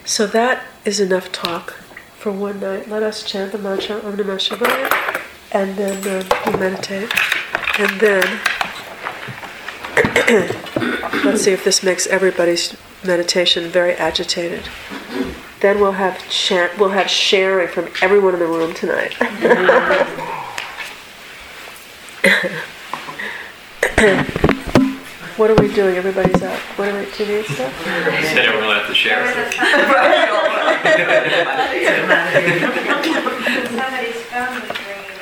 So that is enough talk for one night. Let us chant the mantra Om Namah Shivaya, and then we meditate. And then, let's see if this makes everybody's meditation very agitated. Then we'll have sharing from everyone in the room tonight. What are we doing? Everybody's up. Do you need stuff? You said everyone will have to share. Somebody's phone was ringing.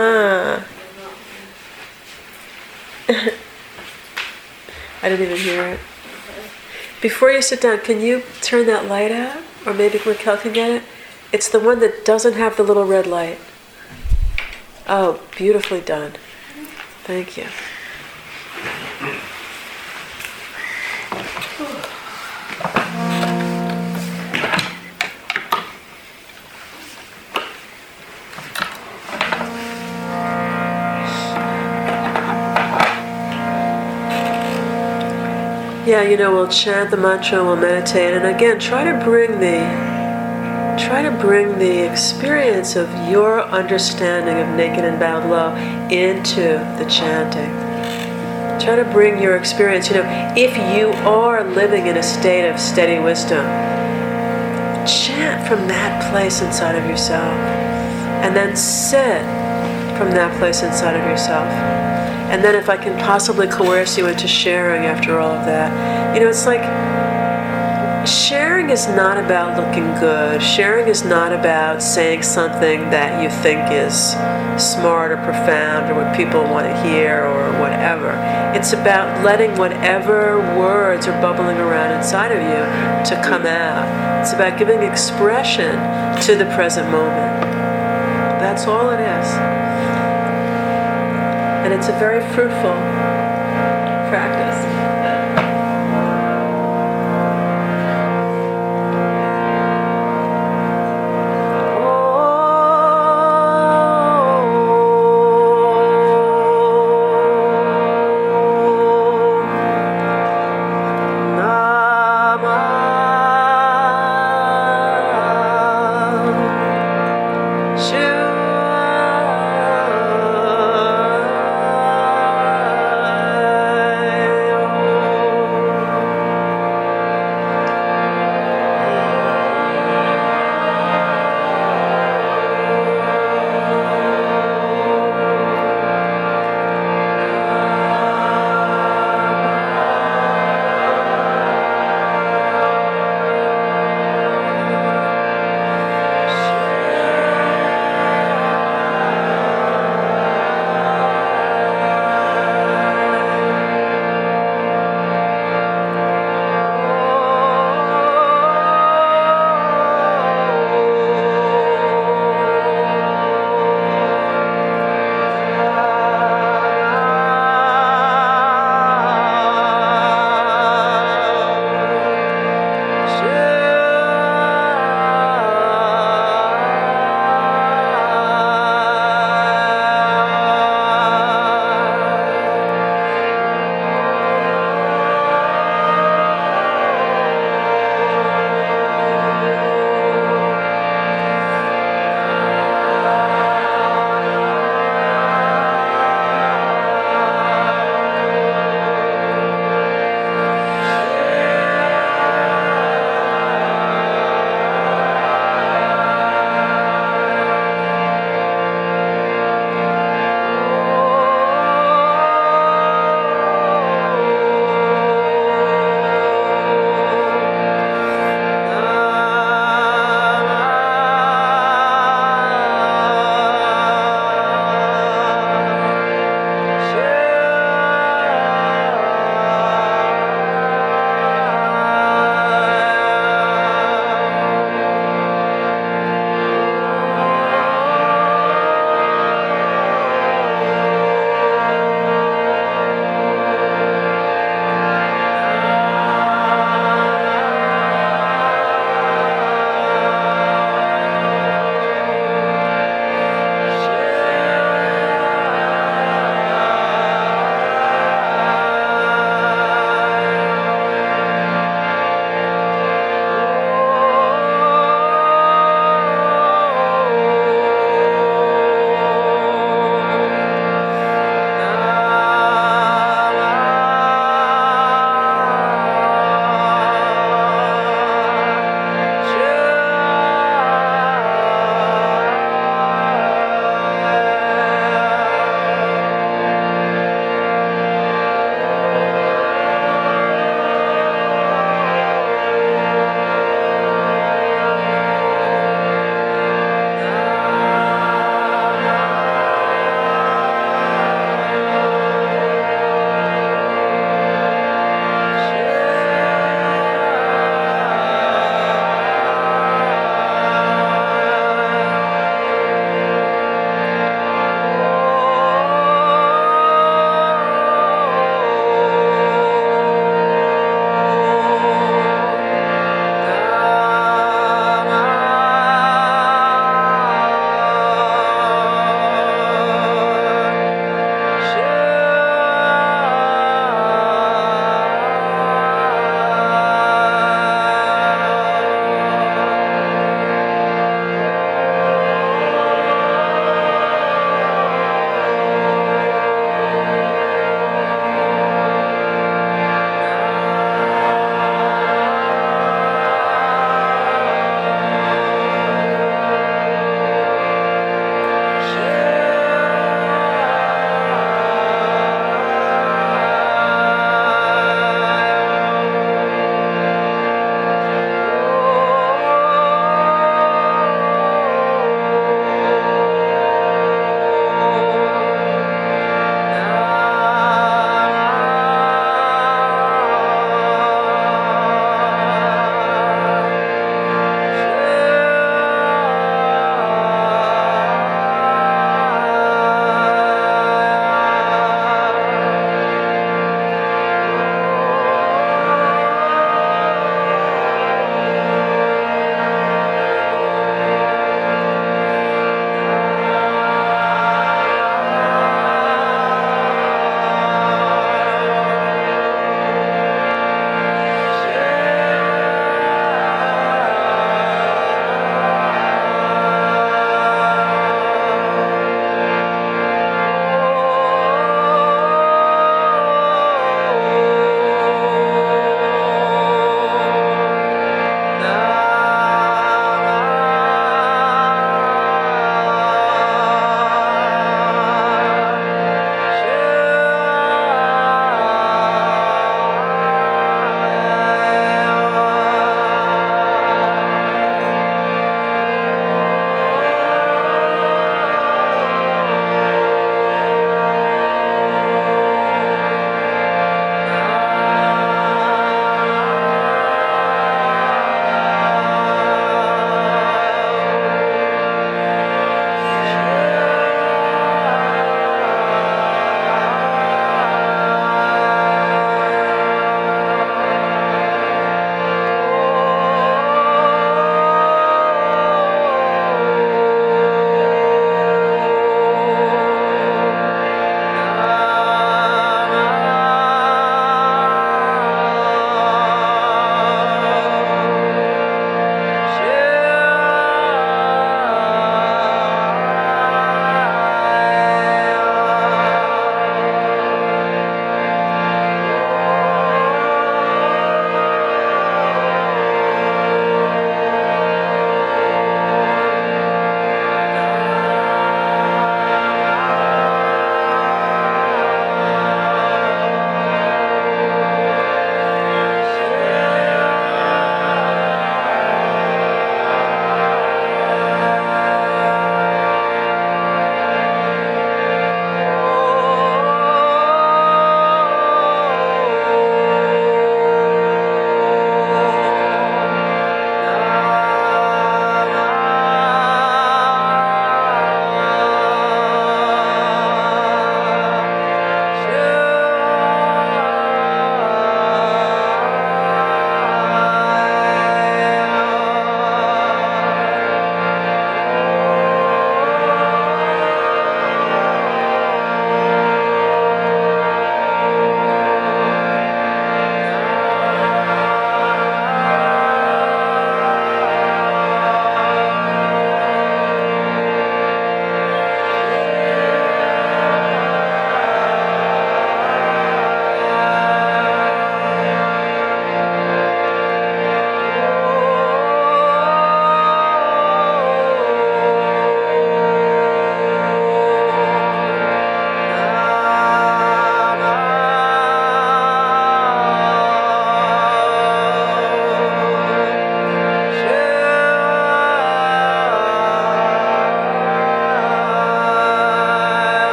I didn't even hear it. Before you sit down, can you turn that light out? Or maybe Raquel can get it? It's the one that doesn't have the little red light. Oh, beautifully done. Thank you. Yeah, we'll chant the mantra, we'll meditate, and again, try to bring the experience of your understanding of naked and bowed low into the chanting. Try to bring your experience. If you are living in a state of steady wisdom, chant from that place inside of yourself, and then sit from that place inside of yourself. And then if I can possibly coerce you into sharing after all of that, it's like sharing is not about looking good. Sharing is not about saying something that you think is smart or profound or what people want to hear or whatever. It's about letting whatever words are bubbling around inside of you to come out. It's about giving expression to the present moment. That's all it is. And it's a very fruitful practice.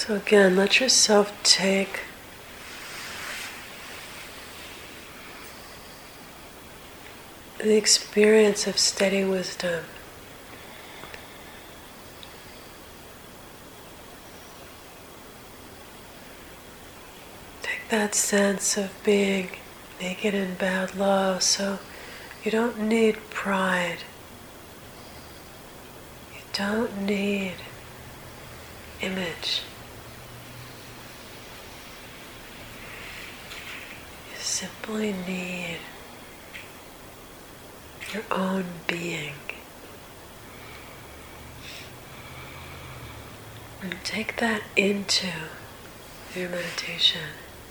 So again, let yourself take the experience of steady wisdom that sense of being naked and bowed low, so you don't need pride. You don't need image. You simply need your own being. And take that into your meditation.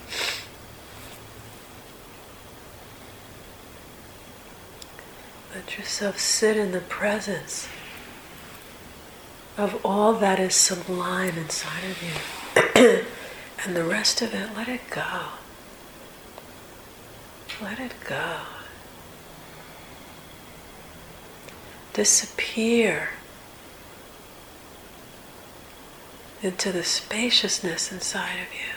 Let yourself sit in the presence of all that is sublime inside of you. And the rest of it, let it go. Let it go. Disappear into the spaciousness inside of you.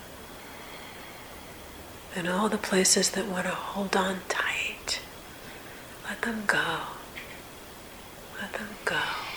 And all the places that want to hold on tight, let them go. Let them go.